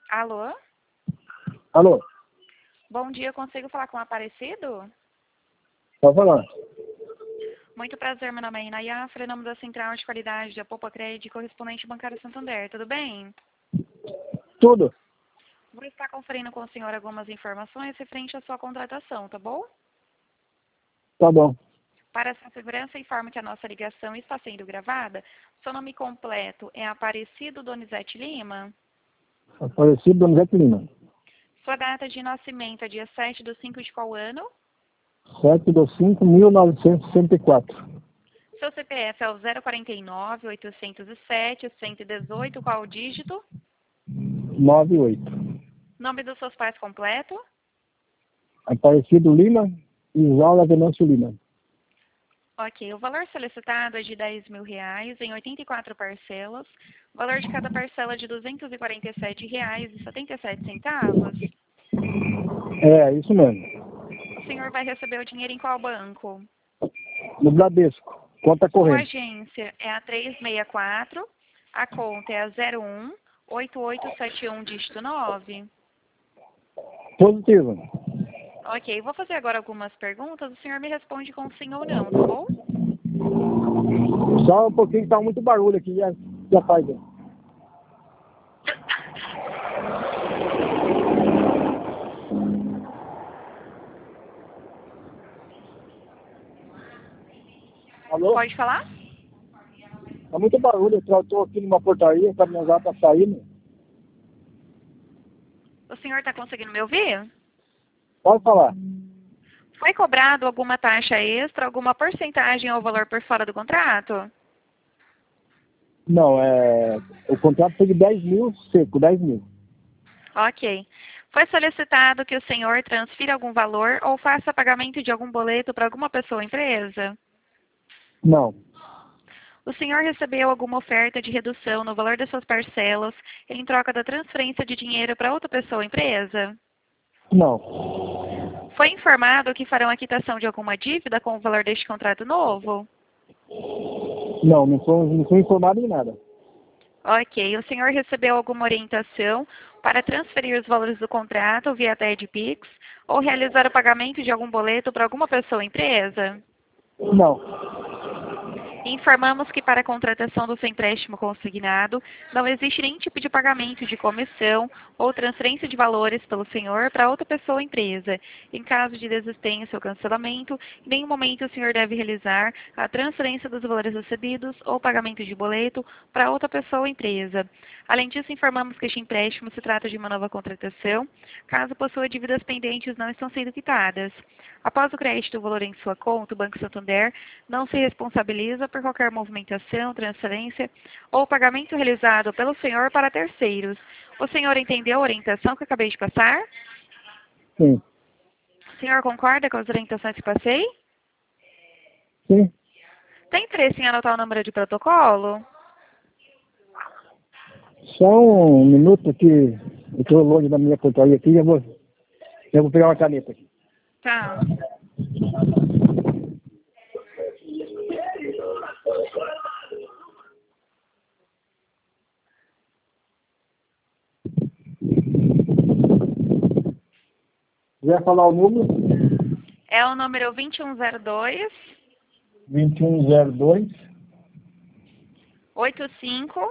Alô? Alô, Bom dia, consigo falar com o Aparecido? pode falar. Muito prazer, meu nome é Inayafra, em nome da Central de Qualidade da Poupa Crédito, correspondente bancário Santander, tudo bem? Tudo? Vou estar conferindo com o senhor algumas informações referente à sua contratação, tá bom? Tá bom. Para essa segurança, informo que a nossa ligação está sendo gravada. Seu nome completo é Aparecido Donizete Lima. Aparecido Donizete Lima. Sua data de nascimento é dia 7/5 de qual ano? 7/5/1964. Seu CPF é o 049-807-118, qual o dígito? 98. Nome dos seus pais completo? Aparecido Lima e Isaura Venâncio Lima. Ok, o valor solicitado é de R$ 10.000 em 84 parcelas. O valor de cada parcela é de R$ 247,77. É, isso mesmo. O senhor vai receber o dinheiro em qual banco? No Bradesco. Conta Sua corrente. agência é a 364, a conta é a 01-8871, dígito 9. Positivo. Ok, vou fazer agora algumas perguntas. O senhor me responde com sim ou não, tá bom? Só um pouquinho que tá muito barulho aqui. Já faz. Alô? Pode falar? Tá muito barulho. Eu tô aqui numa portaria, o caminhãozão tá saindo. O senhor está conseguindo me ouvir? Pode falar. Foi cobrado alguma taxa extra, alguma porcentagem ou valor por fora do contrato? Não, o contrato foi de 10 mil seco, 10 mil. Ok. Foi solicitado que o senhor transfira algum valor ou faça pagamento de algum boleto para alguma pessoa ou empresa? Não, O senhor recebeu alguma oferta de redução no valor das suas parcelas em troca da transferência de dinheiro para outra pessoa ou empresa? não, Foi informado que farão a quitação de alguma dívida com o valor deste contrato novo? não foi informado em nada. Ok. O senhor recebeu alguma orientação para transferir os valores do contrato via TED-Pix ou realizar o pagamento de algum boleto para alguma pessoa ou empresa? Não, Informamos que para a contratação do seu empréstimo consignado, não existe nenhum tipo de pagamento de comissão ou transferência de valores pelo senhor para outra pessoa ou empresa. Em caso de desistência ou cancelamento, em nenhum momento o senhor deve realizar a transferência dos valores recebidos ou pagamento de boleto para outra pessoa ou empresa. Além disso, informamos que este empréstimo se trata de uma nova contratação, caso possua dívidas pendentes não estão sendo quitadas. Após o crédito do valor em sua conta, o Banco Santander não se responsabiliza por qualquer movimentação, transferência ou pagamento realizado pelo senhor para terceiros. O senhor entendeu a orientação que eu acabei de passar? sim, O senhor concorda com as orientações que passei? sim. Tem interesse em anotar o número de protocolo? Só um minuto que eu estou longe da minha portaria aqui, eu vou pegar uma caneta aqui. Tá. Quiser falar o número? É o número 2102 2102 85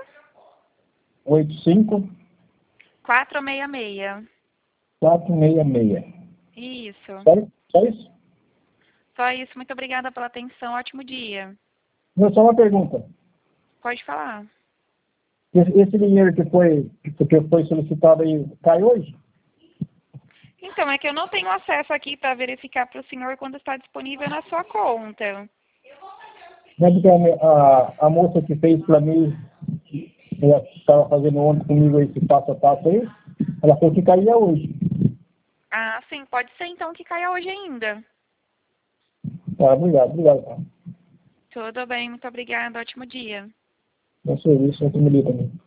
85 466. 466. Isso. Só isso? Só isso. Muito obrigada pela atenção. Ótimo dia. Não, só uma pergunta. Pode falar. Esse dinheiro que foi solicitado aí, cai hoje? Então, é que eu não tenho acesso aqui para verificar para o senhor quando está disponível na sua conta. Não é porque a moça que fez para mim, ela estava fazendo ontem comigo esse passo a passo aí, ela falou que caía hoje. Ah, sim, pode ser então que caia hoje ainda. Tá, obrigado. Tá. Tudo bem, muito obrigada. Ótimo dia. Bom serviço, muito bonito também.